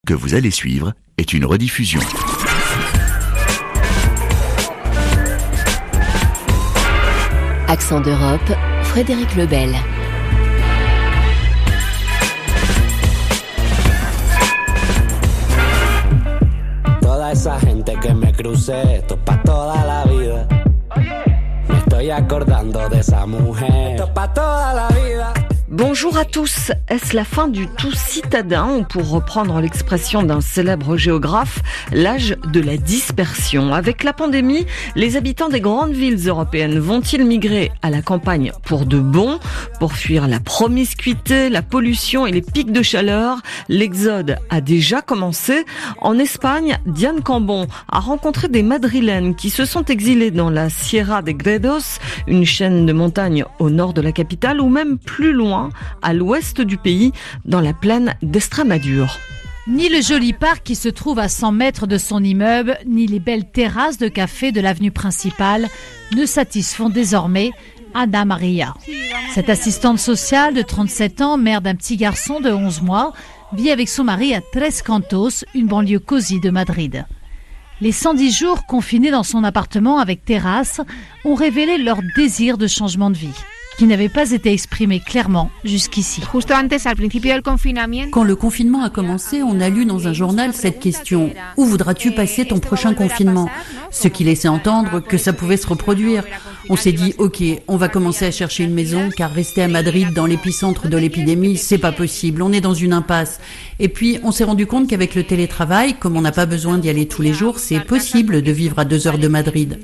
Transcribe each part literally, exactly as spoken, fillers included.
que vous allez suivre est une rediffusion. Accent d'Europe, Frédéric Lebel. Toda esa gente que me crucé, esto es pa' toda la vida. Me estoy acordando de esa mujer, esto es pa' toda la vida. Bonjour à tous. Est-ce la fin du tout citadin ou, pour reprendre l'expression d'un célèbre géographe, l'âge de la dispersion? Avec la pandémie, les habitants des grandes villes européennes vont-ils migrer à la campagne pour de bon? Pour fuir la promiscuité, la pollution et les pics de chaleur, l'exode a déjà commencé. En Espagne, Diane Cambon a rencontré des Madrilènes qui se sont exilés dans la Sierra de Gredos, une chaîne de montagnes au nord de la capitale, ou même plus loin, à l'ouest du pays, dans la plaine d'Estremadure. Ni le joli parc qui se trouve à cent mètres de son immeuble, ni les belles terrasses de café de l'avenue principale ne satisfont désormais Ana Maria. Cette assistante sociale de trente-sept ans, mère d'un petit garçon de onze mois, vit avec son mari à Tres Cantos, une banlieue cosy de Madrid. Les cent dix jours confinés dans son appartement avec terrasse ont révélé leur désir de changement de vie, qui n'avait pas été exprimé clairement jusqu'ici. Quand le confinement a commencé, on a lu dans un journal cette question : où voudras-tu passer ton prochain confinement ? Ce qui laissait entendre que ça pouvait se reproduire. On s'est dit, ok, on va commencer à chercher une maison, car rester à Madrid dans l'épicentre de l'épidémie, c'est pas possible, on est dans une impasse. Et puis, on s'est rendu compte qu'avec le télétravail, comme on n'a pas besoin d'y aller tous les jours, c'est possible de vivre à deux heures de Madrid.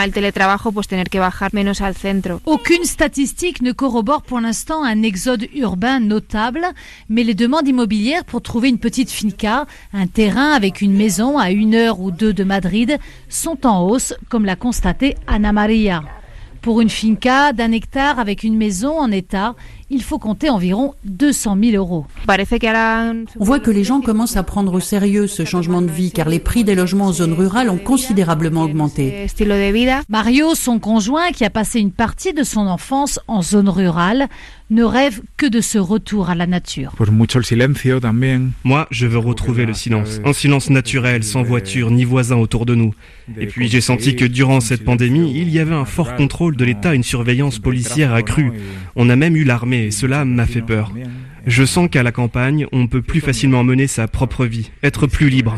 Aucune statistique ne corrobore pour l'instant un exode urbain notable, mais les demandes immobilières pour trouver une petite finca, un terrain avec une maison à une heure ou deux de Madrid, sont en hausse, comme l'a constaté Ana Maria. Pour une finca d'un hectare avec une maison en état, il faut compter environ deux cent mille euros. On voit que les gens commencent à prendre au sérieux ce changement de vie, car les prix des logements en zone rurale ont considérablement augmenté. Mario, son conjoint, qui a passé une partie de son enfance en zone rurale, ne rêve que de ce retour à la nature. Moi, je veux retrouver le silence. Un silence naturel, sans voiture ni voisins autour de nous. Et puis j'ai senti que durant cette pandémie, il y avait un fort contrôle de l'État, une surveillance policière accrue. On a même eu l'armée, et cela m'a fait peur. Je sens qu'à la campagne, on peut plus facilement mener sa propre vie, être plus libre.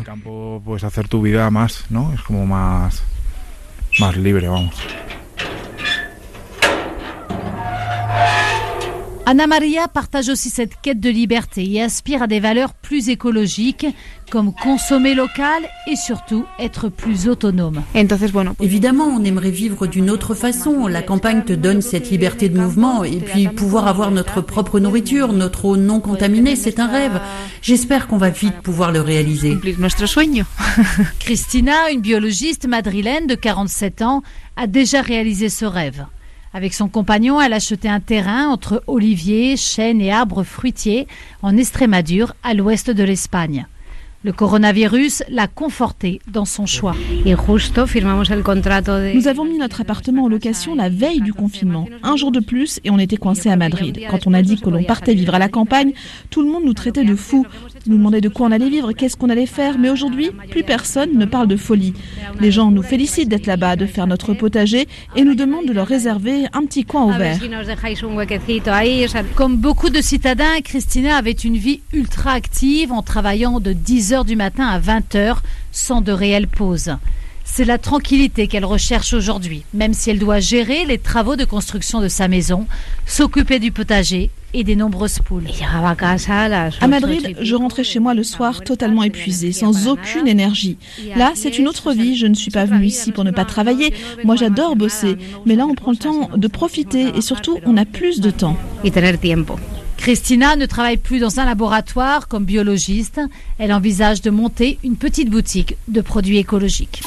Ana Maria partage aussi cette quête de liberté et aspire à des valeurs plus écologiques, comme consommer local et surtout être plus autonome. Évidemment, on aimerait vivre d'une autre façon. La campagne te donne cette liberté de mouvement et puis pouvoir avoir notre propre nourriture, notre eau non contaminée, c'est un rêve. J'espère qu'on va vite pouvoir le réaliser. Cristina, une biologiste madrilène de quarante-sept ans, a déjà réalisé ce rêve. Avec son compagnon, elle a acheté un terrain entre oliviers, chênes et arbres fruitiers en Estrémadure, à l'ouest de l'Espagne. Le coronavirus l'a confortée dans son choix. Nous avons mis notre appartement en location la veille du confinement. Un jour de plus et on était coincés à Madrid. Quand on a dit que l'on partait vivre à la campagne, tout le monde nous traitait de fous. Nous demandait de quoi on allait vivre, qu'est-ce qu'on allait faire. Mais aujourd'hui, plus personne ne parle de folie. Les gens nous félicitent d'être là-bas, de faire notre potager et nous demandent de leur réserver un petit coin au vert. Comme beaucoup de citadins, Cristina avait une vie ultra active en travaillant de dix heures du matin à vingt heures sans de réelle pause. C'est la tranquillité qu'elle recherche aujourd'hui, même si elle doit gérer les travaux de construction de sa maison, s'occuper du potager et des nombreuses poules. À Madrid, je rentrais chez moi le soir totalement épuisée, sans aucune énergie. Là, c'est une autre vie. Je ne suis pas venue ici pour ne pas travailler. Moi, j'adore bosser. Mais là, on prend le temps de profiter et surtout, on a plus de temps. Cristina ne travaille plus dans un laboratoire comme biologiste. Elle envisage de monter une petite boutique de produits écologiques.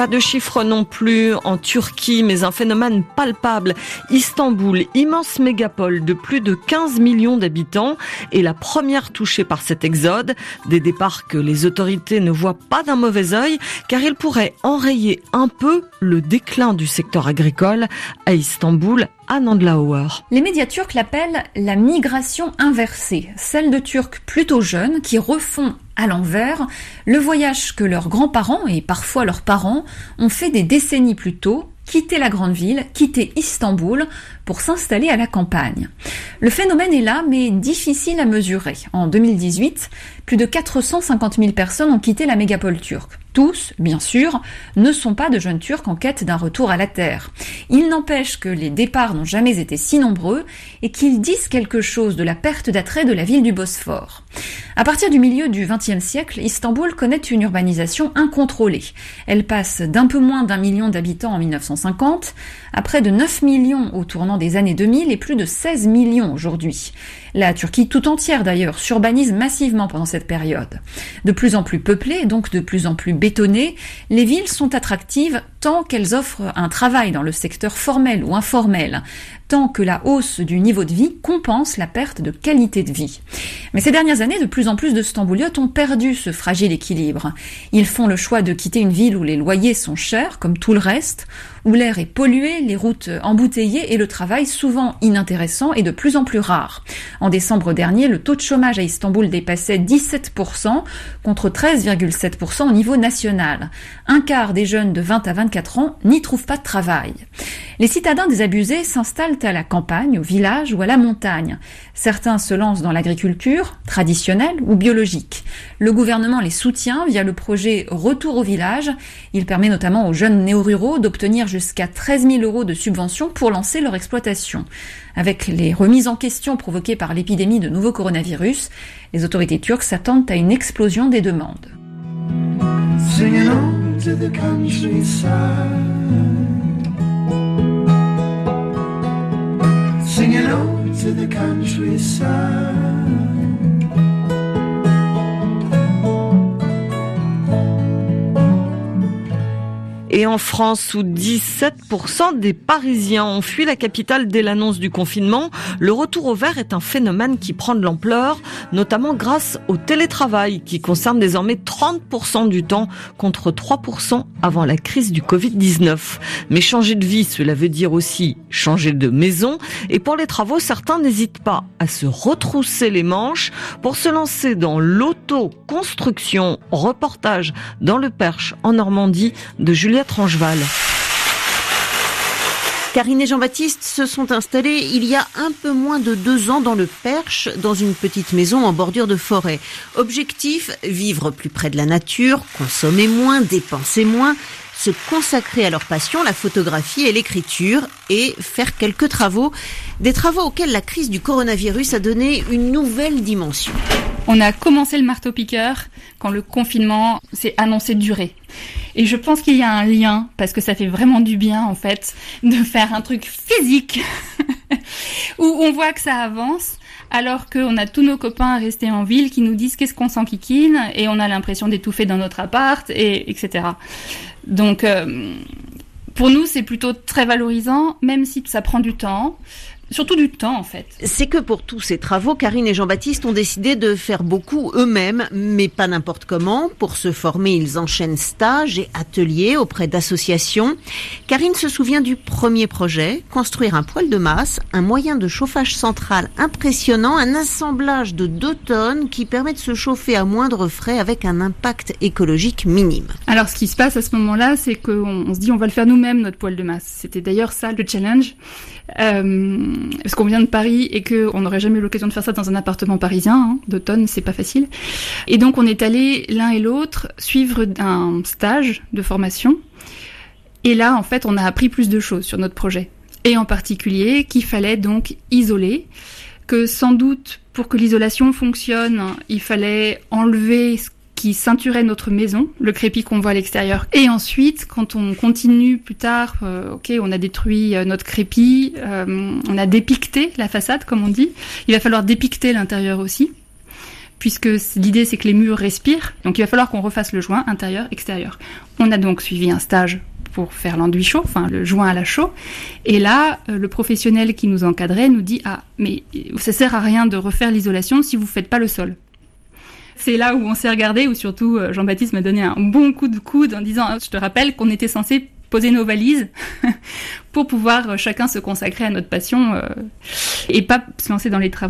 Pas de chiffres non plus en Turquie, mais un phénomène palpable. Istanbul, immense mégapole de plus de quinze millions d'habitants, est la première touchée par cet exode. Des départs que les autorités ne voient pas d'un mauvais œil, car ils pourraient enrayer un peu le déclin du secteur agricole. À Istanbul, Anne Andlauer. Les médias turcs l'appellent la migration inversée, celle de Turcs plutôt jeunes qui refont à l'envers le voyage que leurs grands-parents et parfois leurs parents ont fait des décennies plus tôt, quitter la grande ville, quitter Istanbul pour s'installer à la campagne. Le phénomène est là, mais difficile à mesurer. En deux mille dix-huit, plus de quatre cent cinquante mille personnes ont quitté la mégapole turque. Tous, bien sûr, ne sont pas de jeunes Turcs en quête d'un retour à la terre. Il n'empêche que les départs n'ont jamais été si nombreux et qu'ils disent quelque chose de la perte d'attrait de la ville du Bosphore. À partir du milieu du vingtième siècle, Istanbul connaît une urbanisation incontrôlée. Elle passe d'un peu moins d'un million d'habitants en mille neuf cent cinquante à près de neuf millions au tournant des années deux mille et plus de seize millions aujourd'hui. La Turquie tout entière d'ailleurs s'urbanise massivement pendant cette période. De plus en plus peuplée, donc de plus en plus bétonnées, les villes sont attractives tant qu'elles offrent un travail dans le secteur formel ou informel, tant que la hausse du niveau de vie compense la perte de qualité de vie. Mais ces dernières années, de plus en plus de Stambouliotes ont perdu ce fragile équilibre. Ils font le choix de quitter une ville où les loyers sont chers, comme tout le reste, où l'air est pollué, les routes embouteillées et le travail souvent inintéressant et de plus en plus rare. En décembre dernier, le taux de chômage à Istanbul dépassait dix-sept pour cent contre treize virgule sept pour cent au niveau national. Un quart des jeunes de vingt à vingt-quatre ans n'y trouvent pas de travail. Les citadins désabusés s'installent à la campagne, au village ou à la montagne. Certains se lancent dans l'agriculture, traditionnelle ou biologique. Le gouvernement les soutient via le projet Retour au village. Il permet notamment aux jeunes néo-ruraux d'obtenir jusqu'à treize mille euros de subventions pour lancer leur exploitation. Avec les remises en question provoquées par l'épidémie de nouveau coronavirus, les autorités turques s'attendent à une explosion des demandes. Singing on to the countryside. Singing on to the countryside. Et en France, où dix-sept pour cent des Parisiens ont fui la capitale dès l'annonce du confinement, le retour au vert est un phénomène qui prend de l'ampleur, notamment grâce au télétravail, qui concerne désormais trente pour cent du temps contre trois pour cent avant la crise du covid dix-neuf. Mais changer de vie, cela veut dire aussi changer de maison. Et pour les travaux, certains n'hésitent pas à se retrousser les manches pour se lancer dans l'auto-construction. Reportage dans le Perche, en Normandie, de Juliette Rangeval. Karine et Jean-Baptiste se sont installés il y a un peu moins de deux ans dans le Perche, dans une petite maison en bordure de forêt. Objectif, vivre plus près de la nature, consommer moins, dépenser moins, se consacrer à leur passion, la photographie et l'écriture, et faire quelques travaux. Des travaux auxquels la crise du coronavirus a donné une nouvelle dimension. On a commencé le marteau-piqueur quand le confinement s'est annoncé durer. Et je pense qu'il y a un lien, parce que ça fait vraiment du bien, en fait, de faire un truc physique, où on voit que ça avance, alors qu'on a tous nos copains restés en ville qui nous disent qu'est-ce qu'on s'enquiquine, et on a l'impression d'étouffer dans notre appart, et etc. Donc, euh, pour nous, c'est plutôt très valorisant, même si ça prend du temps. Surtout du temps, en fait. C'est que pour tous ces travaux, Karine et Jean-Baptiste ont décidé de faire beaucoup eux-mêmes, mais pas n'importe comment. Pour se former, ils enchaînent stages et ateliers auprès d'associations. Karine se souvient du premier projet, construire un poêle de masse, un moyen de chauffage central impressionnant, un assemblage de deux tonnes qui permet de se chauffer à moindre frais avec un impact écologique minime. Alors, ce qui se passe à ce moment-là, c'est qu'on on se dit on va le faire nous-mêmes, notre poêle de masse. C'était d'ailleurs ça, le challenge. Euh, parce qu'on vient de Paris et qu'on n'aurait jamais eu l'occasion de faire ça dans un appartement parisien, hein, d'automne, c'est pas facile. Et donc on est allés l'un et l'autre suivre un stage de formation. Et là, en fait, on a appris plus de choses sur notre projet. Et en particulier qu'il fallait donc isoler, que sans doute pour que l'isolation fonctionne, il fallait enlever ce qui ceinturait notre maison, le crépi qu'on voit à l'extérieur. Et ensuite, quand on continue plus tard, euh, ok, on a détruit euh, notre crépi, euh, on a dépiqueté la façade, comme on dit. Il va falloir dépiqueter l'intérieur aussi. puisque l'idée c'est que les murs respirent, donc il va falloir qu'on refasse le joint intérieur-extérieur. On a donc suivi un stage pour faire l'enduit chaud, enfin le joint à la chaux, et là, euh, le professionnel qui nous encadrait nous dit « Ah, mais ça sert à rien de refaire l'isolation si vous faites pas le sol ». C'est là où on s'est regardé, où surtout euh, Jean-Baptiste m'a donné un bon coup de coude en disant « Je te rappelle qu'on était censé poser nos valises pour pouvoir euh, chacun se consacrer à notre passion euh, et pas se lancer dans les travaux ».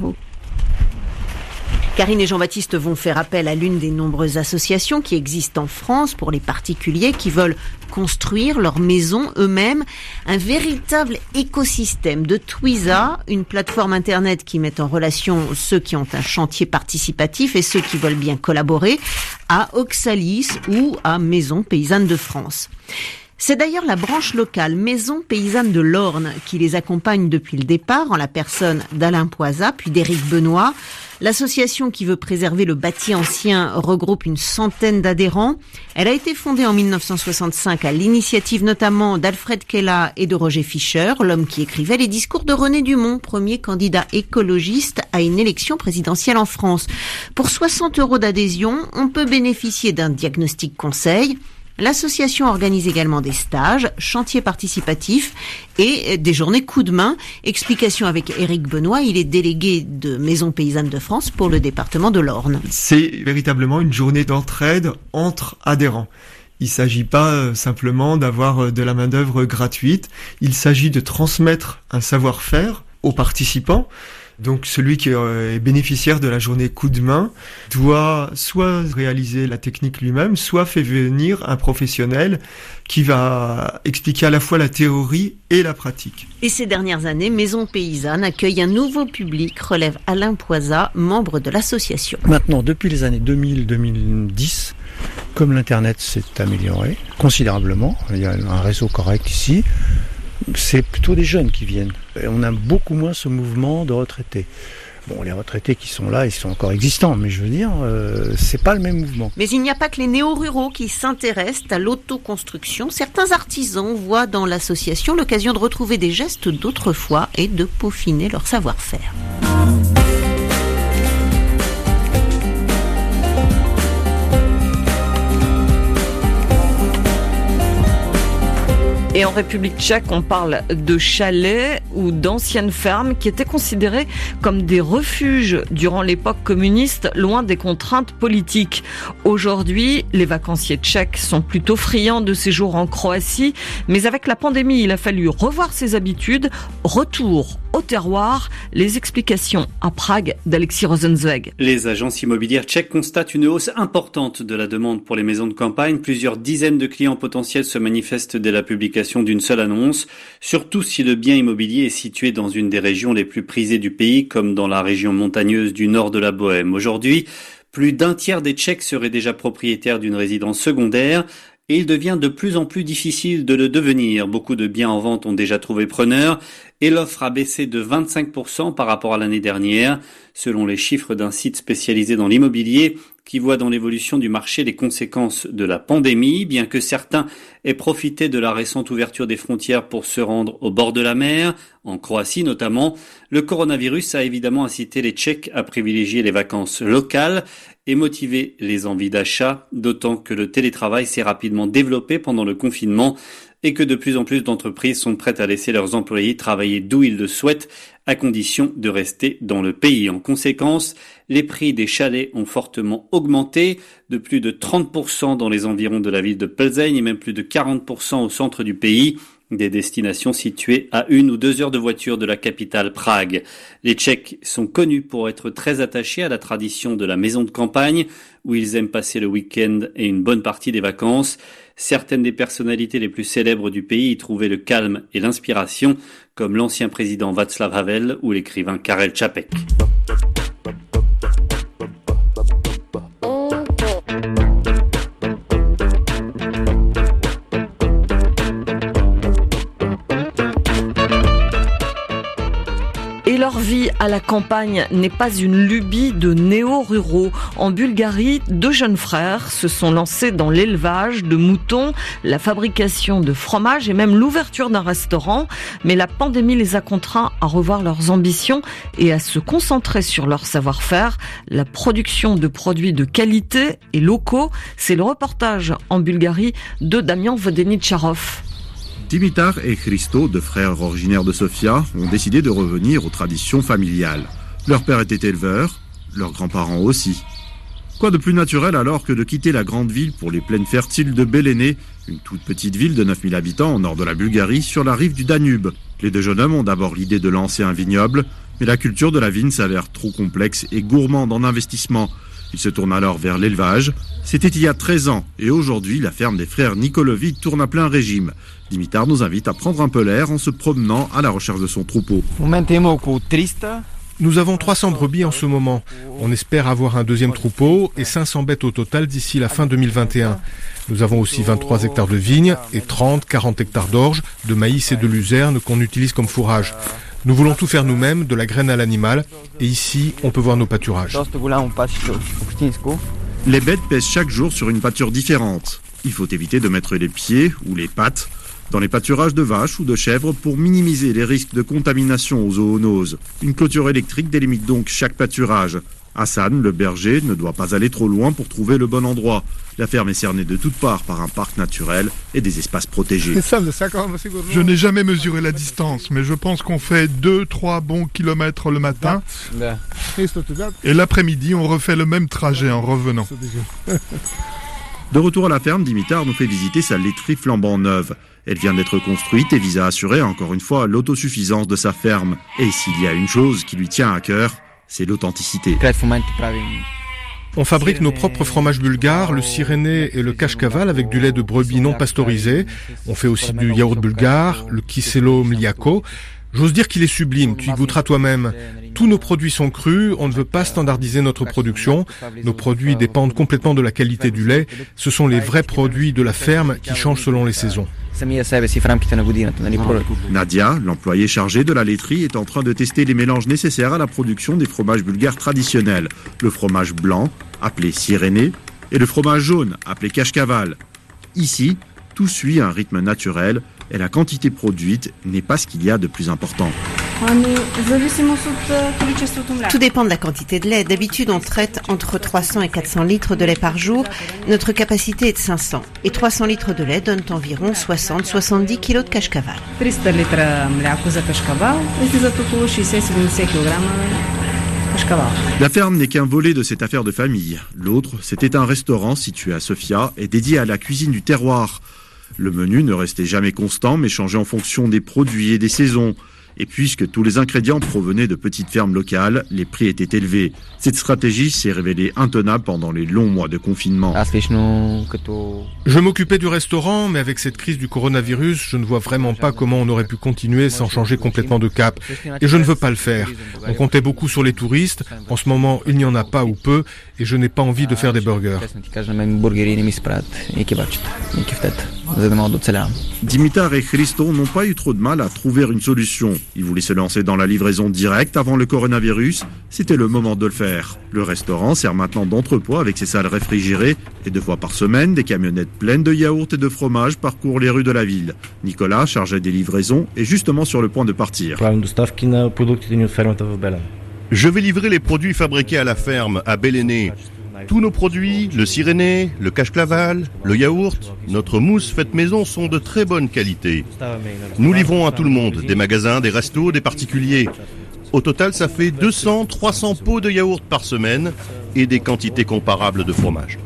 Karine et Jean-Baptiste vont faire appel à l'une des nombreuses associations qui existent en France pour les particuliers qui veulent construire leur maison eux-mêmes. Un véritable écosystème de Twiza, une plateforme internet qui met en relation ceux qui ont un chantier participatif et ceux qui veulent bien collaborer, à Oxalis ou à Maison Paysanne de France. C'est d'ailleurs la branche locale Maison Paysanne de l'Orne qui les accompagne depuis le départ, en la personne d'Alain Poisa puis d'Éric Benoît. L'association qui veut préserver le bâti ancien regroupe une centaine d'adhérents. Elle a été fondée en mille neuf cent soixante-cinq à l'initiative notamment d'Alfred Kella et de Roger Fischer, l'homme qui écrivait les discours de René Dumont, premier candidat écologiste à une élection présidentielle en France. Pour soixante euros d'adhésion, on peut bénéficier d'un diagnostic conseil. L'association organise également des stages, chantiers participatifs et des journées coup de main. Explication avec Éric Benoît, il est délégué de Maison Paysanne de France pour le département de l'Orne. C'est véritablement une journée d'entraide entre adhérents. Il ne s'agit pas simplement d'avoir de la main-d'œuvre gratuite, il s'agit de transmettre un savoir-faire aux participants. Donc celui qui est bénéficiaire de la journée coup de main doit soit réaliser la technique lui-même, soit fait venir un professionnel qui va expliquer à la fois la théorie et la pratique. Et ces dernières années, Maison Paysanne accueille un nouveau public, relève Alain Poisa, membre de l'association. Maintenant, depuis les années deux mille à deux mille dix, comme l'Internet s'est amélioré considérablement, il y a un réseau correct ici, c'est plutôt des jeunes qui viennent. Et on a beaucoup moins ce mouvement de retraités. Bon, les retraités qui sont là, ils sont encore existants, mais je veux dire, euh, c'est pas le même mouvement. Mais il n'y a pas que les néo-ruraux qui s'intéressent à l'autoconstruction. Certains artisans voient dans l'association l'occasion de retrouver des gestes d'autrefois et de peaufiner leur savoir-faire. Et en République tchèque, on parle de chalets ou d'anciennes fermes qui étaient considérées comme des refuges durant l'époque communiste, loin des contraintes politiques. Aujourd'hui, les vacanciers tchèques sont plutôt friands de séjours en Croatie, mais avec la pandémie, il a fallu revoir ses habitudes. Retour au terroir, les explications à Prague d'Alexis Rosenzweig. Les agences immobilières tchèques constatent une hausse importante de la demande pour les maisons de campagne. Plusieurs dizaines de clients potentiels se manifestent dès la publication d'une seule annonce, surtout si le bien immobilier est situé dans une des régions les plus prisées du pays, comme dans la région montagneuse du nord de la Bohème. Aujourd'hui, plus d'un tiers des Tchèques seraient déjà propriétaires d'une résidence secondaire, et il devient de plus en plus difficile de le devenir. Beaucoup de biens en vente ont déjà trouvé preneur et l'offre a baissé de vingt-cinq pour cent par rapport à l'année dernière, selon les chiffres d'un site spécialisé dans l'immobilier qui voit dans l'évolution du marché les conséquences de la pandémie. Bien que certains aient profité de la récente ouverture des frontières pour se rendre au bord de la mer, en Croatie notamment, le coronavirus a évidemment incité les Tchèques à privilégier les vacances locales et motiver les envies d'achat, d'autant que le télétravail s'est rapidement développé pendant le confinement et que de plus en plus d'entreprises sont prêtes à laisser leurs employés travailler d'où ils le souhaitent, à condition de rester dans le pays. En conséquence, les prix des chalets ont fortement augmenté, de plus de trente pour cent dans les environs de la ville de Plzeň et même plus de quarante pour cent au centre du pays, des destinations situées à une ou deux heures de voiture de la capitale Prague. Les Tchèques sont connus pour être très attachés à la tradition de la maison de campagne, où ils aiment passer le week-end et une bonne partie des vacances. Certaines des personnalités les plus célèbres du pays y trouvaient le calme et l'inspiration, comme l'ancien président Václav Havel ou l'écrivain Karel Čapek. Et leur Meilleure vie à la campagne n'est pas une lubie de néo-ruraux. En Bulgarie, deux jeunes frères se sont lancés dans l'élevage de moutons, la fabrication de fromage et même l'ouverture d'un restaurant. Mais la pandémie les a contraints à revoir leurs ambitions et à se concentrer sur leur savoir-faire, la production de produits de qualité et locaux. C'est le reportage en Bulgarie de Damian Vodenitcharov. Dimitar et Christo, deux frères originaires de Sofia, ont décidé de revenir aux traditions familiales. Leur père était éleveur, leurs grands-parents aussi. Quoi de plus naturel alors que de quitter la grande ville pour les plaines fertiles de Béléné, une toute petite ville de neuf mille habitants au nord de la Bulgarie, sur la rive du Danube. Les deux jeunes hommes ont d'abord l'idée de lancer un vignoble, mais la culture de la vigne s'avère trop complexe et gourmande en investissement. Ils se tournent alors vers l'élevage. C'était il y a treize ans, et aujourd'hui, la ferme des frères Nikolovi tourne à plein régime. Dimitar nous invite à prendre un peu l'air en se promenant à la recherche de son troupeau. Nous avons trois cents brebis en ce moment. On espère avoir un deuxième troupeau et cinq cents bêtes au total d'ici la fin deux mille vingt et un. Nous avons aussi vingt-trois hectares de vignes et trente à quarante hectares d'orge, de maïs et de luzerne qu'on utilise comme fourrage. Nous voulons tout faire nous-mêmes, de la graine à l'animal, et ici, on peut voir nos pâturages. Les bêtes pèsent chaque jour sur une pâture différente. Il faut éviter de mettre les pieds ou les pattes dans les pâturages de vaches ou de chèvres pour minimiser les risques de contamination aux zoonoses. Une clôture électrique délimite donc chaque pâturage. Hassan, le berger, ne doit pas aller trop loin pour trouver le bon endroit. La ferme est cernée de toutes parts par un parc naturel et des espaces protégés. Je n'ai jamais mesuré la distance, mais je pense qu'on fait deux à trois bons kilomètres le matin. Et l'après-midi, on refait le même trajet en revenant. De retour à la ferme, Dimitar nous fait visiter sa laiterie flambant neuve. Elle vient d'être construite et vise à assurer encore une fois l'autosuffisance de sa ferme. Et s'il y a une chose qui lui tient à cœur, c'est l'authenticité. On fabrique nos propres fromages bulgares, le Cyréné et le Kashkaval avec du lait de brebis non pasteurisé. On fait aussi du yaourt bulgare, le Kiselo Mliako. J'ose dire qu'il est sublime, tu y goûteras toi-même. Tous nos produits sont crus, on ne veut pas standardiser notre production. Nos produits dépendent complètement de la qualité du lait. Ce sont les vrais produits de la ferme qui changent selon les saisons. Nadia, l'employée chargée de la laiterie, est en train de tester les mélanges nécessaires à la production des fromages bulgares traditionnels. Le fromage blanc, appelé Cyréné, et le fromage jaune, appelé Kashkaval. Ici, tout suit un rythme naturel et la quantité produite n'est pas ce qu'il y a de plus important. Tout dépend de la quantité de lait. D'habitude, on traite entre trois cents et quatre cents litres de lait par jour. Notre capacité est de cinq cents. Et trois cents litres de lait donnent environ soixante à soixante-dix kilos de Kashkaval. La ferme n'est qu'un volet de cette affaire de famille. L'autre, c'était un restaurant situé à Sofia et dédié à la cuisine du terroir. Le menu ne restait jamais constant, mais changeait en fonction des produits et des saisons. Et puisque tous les ingrédients provenaient de petites fermes locales, les prix étaient élevés. Cette stratégie s'est révélée intenable pendant les longs mois de confinement. Je m'occupais du restaurant, mais avec cette crise du coronavirus, je ne vois vraiment pas comment on aurait pu continuer sans changer complètement de cap. Et je ne veux pas le faire. On comptait beaucoup sur les touristes. En ce moment, il n'y en a pas ou peu, et je n'ai pas envie de faire des burgers. Dimitar et Christo n'ont pas eu trop de mal à trouver une solution. Ils voulaient se lancer dans la livraison directe avant le coronavirus. C'était le moment de le faire. Le restaurant sert maintenant d'entrepôt avec ses salles réfrigérées et deux fois par semaine, des camionnettes pleines de yaourts et de fromage parcourent les rues de la ville. Nicolas, chargé des livraisons, est justement sur le point de partir. Je vais livrer les produits fabriqués à la ferme, à Béléné. Tous nos produits, le Cyréné, le Kashkaval, le yaourt, notre mousse faite maison sont de très bonne qualité. Nous livrons à tout le monde, des magasins, des restos, des particuliers. Au total, ça fait deux cents à trois cents pots de yaourt par semaine et des quantités comparables de fromage.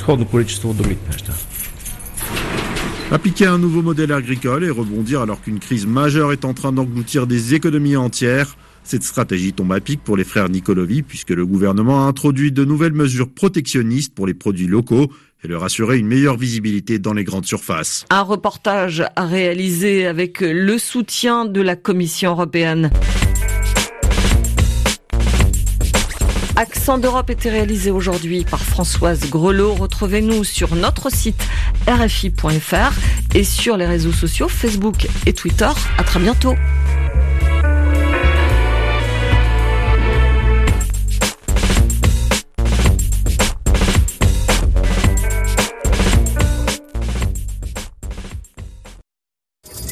Appliquer un nouveau modèle agricole et rebondir alors qu'une crise majeure est en train d'engloutir des économies entières, cette stratégie tombe à pic pour les frères Nikolovi puisque le gouvernement a introduit de nouvelles mesures protectionnistes pour les produits locaux et leur assurer une meilleure visibilité dans les grandes surfaces. Un reportage à réaliser avec le soutien de la Commission européenne. Accent d'Europe était réalisé aujourd'hui par Françoise Grelot. Retrouvez-nous sur notre site R F I point F R et sur les réseaux sociaux Facebook et Twitter. À très bientôt.